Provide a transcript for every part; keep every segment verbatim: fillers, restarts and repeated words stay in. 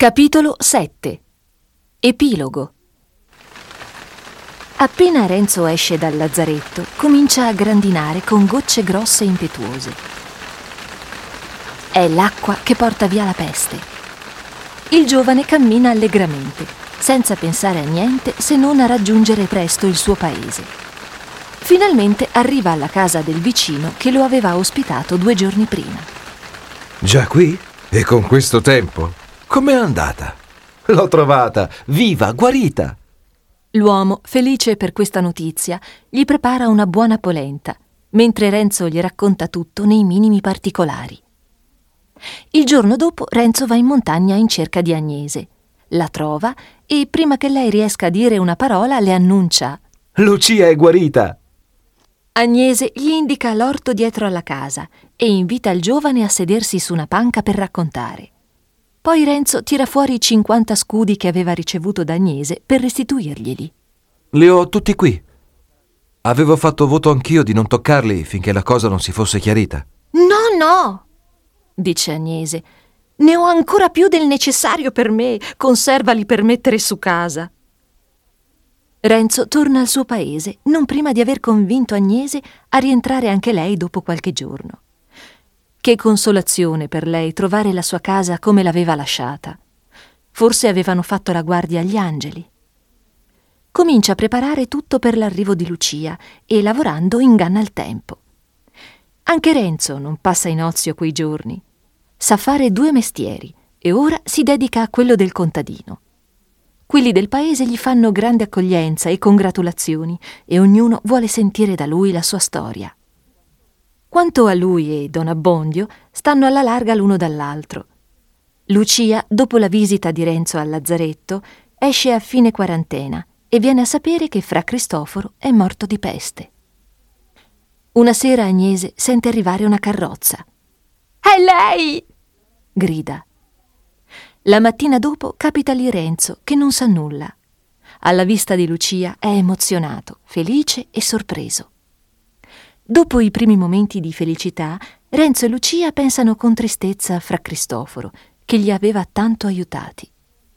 Capitolo sette. Epilogo. Appena Renzo esce dal lazzaretto, comincia a grandinare con gocce grosse e impetuose. È l'acqua che porta via la peste. Il giovane cammina allegramente, senza pensare a niente se non a raggiungere presto il suo paese. Finalmente arriva alla casa del vicino che lo aveva ospitato due giorni prima. Già qui? E con questo tempo? Com'è andata? L'ho trovata, viva, guarita! L'uomo, felice per questa notizia, gli prepara una buona polenta, mentre Renzo gli racconta tutto nei minimi particolari. Il giorno dopo Renzo va in montagna in cerca di Agnese. La trova e, prima che lei riesca a dire una parola, le annuncia: Lucia è guarita! Agnese gli indica l'orto dietro alla casa e invita il giovane a sedersi su una panca per raccontare. Poi Renzo tira fuori i cinquanta scudi che aveva ricevuto da Agnese per restituirglieli. Li ho tutti qui. Avevo fatto voto anch'io di non toccarli finché la cosa non si fosse chiarita. No, no, dice Agnese. Ne ho ancora più del necessario per me. Conservali per mettere su casa. Renzo torna al suo paese, non prima di aver convinto Agnese a rientrare anche lei dopo qualche giorno. Che consolazione per lei trovare la sua casa come l'aveva lasciata. Forse avevano fatto la guardia agli angeli. Comincia a preparare tutto per l'arrivo di Lucia e, lavorando, inganna il tempo. Anche Renzo non passa in ozio quei giorni. Sa fare due mestieri e ora si dedica a quello del contadino. Quelli del paese gli fanno grande accoglienza e congratulazioni e ognuno vuole sentire da lui la sua storia. Quanto a lui e Don Abbondio, stanno alla larga l'uno dall'altro. Lucia, dopo la visita di Renzo al lazzaretto, esce a fine quarantena e viene a sapere che fra Cristoforo è morto di peste. Una sera Agnese sente arrivare una carrozza. «È lei!» grida. La mattina dopo capita lì Renzo, che non sa nulla. Alla vista di Lucia è emozionato, felice e sorpreso. Dopo i primi momenti di felicità, Renzo e Lucia pensano con tristezza a fra Cristoforo, che li aveva tanto aiutati.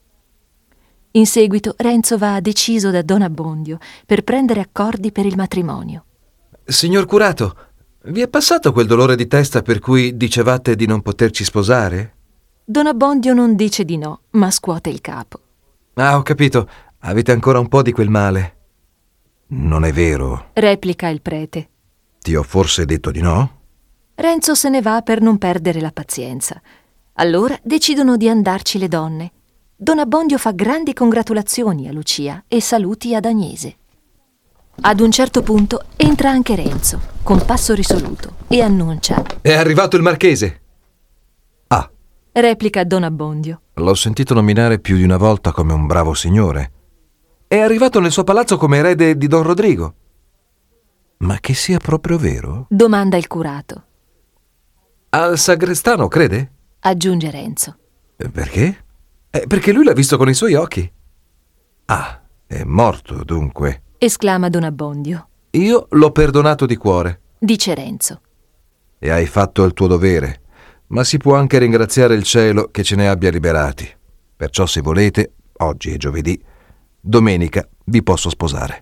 In seguito Renzo va deciso da Don Abbondio per prendere accordi per il matrimonio. Signor curato, vi è passato quel dolore di testa per cui dicevate di non poterci sposare? Don Abbondio non dice di no, ma scuote il capo. Ah, ho capito. Avete ancora un po' di quel male. Non è vero, replica il prete. Ti ho forse detto di no? Renzo se ne va per non perdere la pazienza. Allora decidono di andarci le donne. Don Abbondio fa grandi congratulazioni a Lucia e saluti ad Agnese. Ad un certo punto entra anche Renzo, con passo risoluto, e annuncia: È arrivato il marchese! Ah, replica Don Abbondio. L'ho sentito nominare più di una volta come un bravo signore. È arrivato nel suo palazzo come erede di Don Rodrigo. Ma che sia proprio vero? Domanda il curato. Al sagrestano, crede? Aggiunge Renzo. Perché? Eh, perché lui l'ha visto con i suoi occhi. Ah, è morto dunque. Esclama Don Abbondio. Io l'ho perdonato di cuore. Dice Renzo. E hai fatto il tuo dovere, ma si può anche ringraziare il cielo che ce ne abbia liberati. Perciò, se volete, oggi è giovedì, domenica vi posso sposare.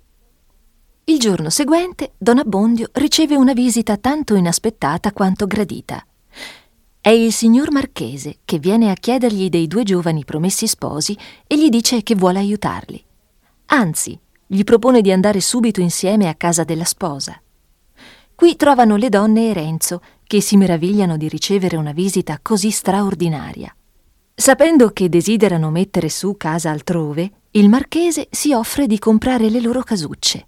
Il giorno seguente Don Abbondio riceve una visita tanto inaspettata quanto gradita. È il signor Marchese che viene a chiedergli dei due giovani promessi sposi e gli dice che vuole aiutarli. Anzi, gli propone di andare subito insieme a casa della sposa. Qui trovano le donne e Renzo, che si meravigliano di ricevere una visita così straordinaria. Sapendo che desiderano mettere su casa altrove, il Marchese si offre di comprare le loro casucce.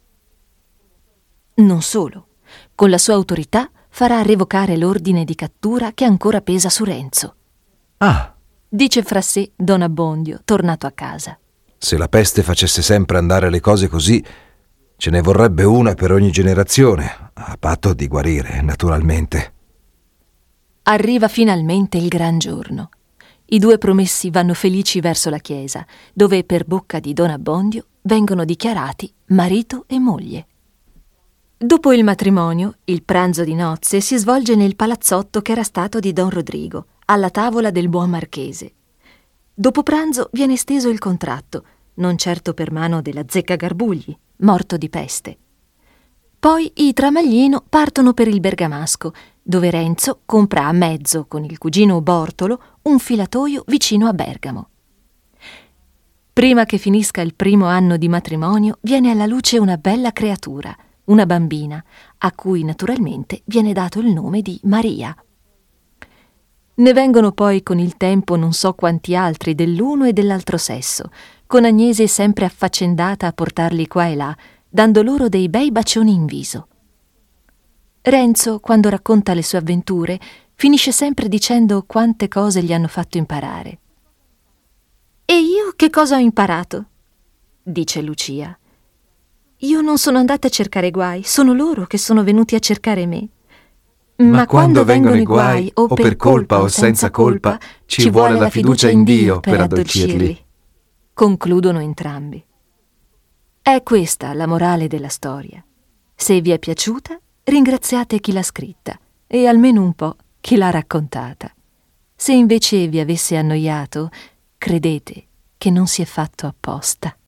Non solo, con la sua autorità farà revocare l'ordine di cattura che ancora pesa su Renzo. Ah, dice fra sé Don Abbondio, tornato a casa. Se la peste facesse sempre andare le cose così, ce ne vorrebbe una per ogni generazione, a patto di guarire, naturalmente. Arriva finalmente il gran giorno. I due promessi vanno felici verso la chiesa, dove per bocca di Don Abbondio vengono dichiarati marito e moglie. Dopo il matrimonio, il pranzo di nozze si svolge nel palazzotto che era stato di Don Rodrigo, alla tavola del buon marchese. Dopo pranzo viene steso il contratto, non certo per mano della zecca Garbugli, morto di peste. Poi i Tramaglino partono per il bergamasco, dove Renzo compra a mezzo con il cugino Bortolo un filatoio vicino a Bergamo. Prima che finisca il primo anno di matrimonio viene alla luce una bella creatura, una bambina, a cui naturalmente viene dato il nome di Maria. Ne vengono poi con il tempo non so quanti altri dell'uno e dell'altro sesso, con Agnese sempre affaccendata a portarli qua e là, dando loro dei bei bacioni in viso. Renzo, quando racconta le sue avventure, finisce sempre dicendo quante cose gli hanno fatto imparare. «E io che cosa ho imparato?» dice Lucia. «Io non sono andata a cercare guai, sono loro che sono venuti a cercare me. Ma, Ma quando, quando vengono i guai, o per colpa o senza colpa, ci vuole la fiducia in Dio per addolcirli», concludono entrambi. È questa la morale della storia. Se vi è piaciuta, ringraziate chi l'ha scritta e almeno un po' chi l'ha raccontata. Se invece vi avesse annoiato, credete che non si è fatto apposta.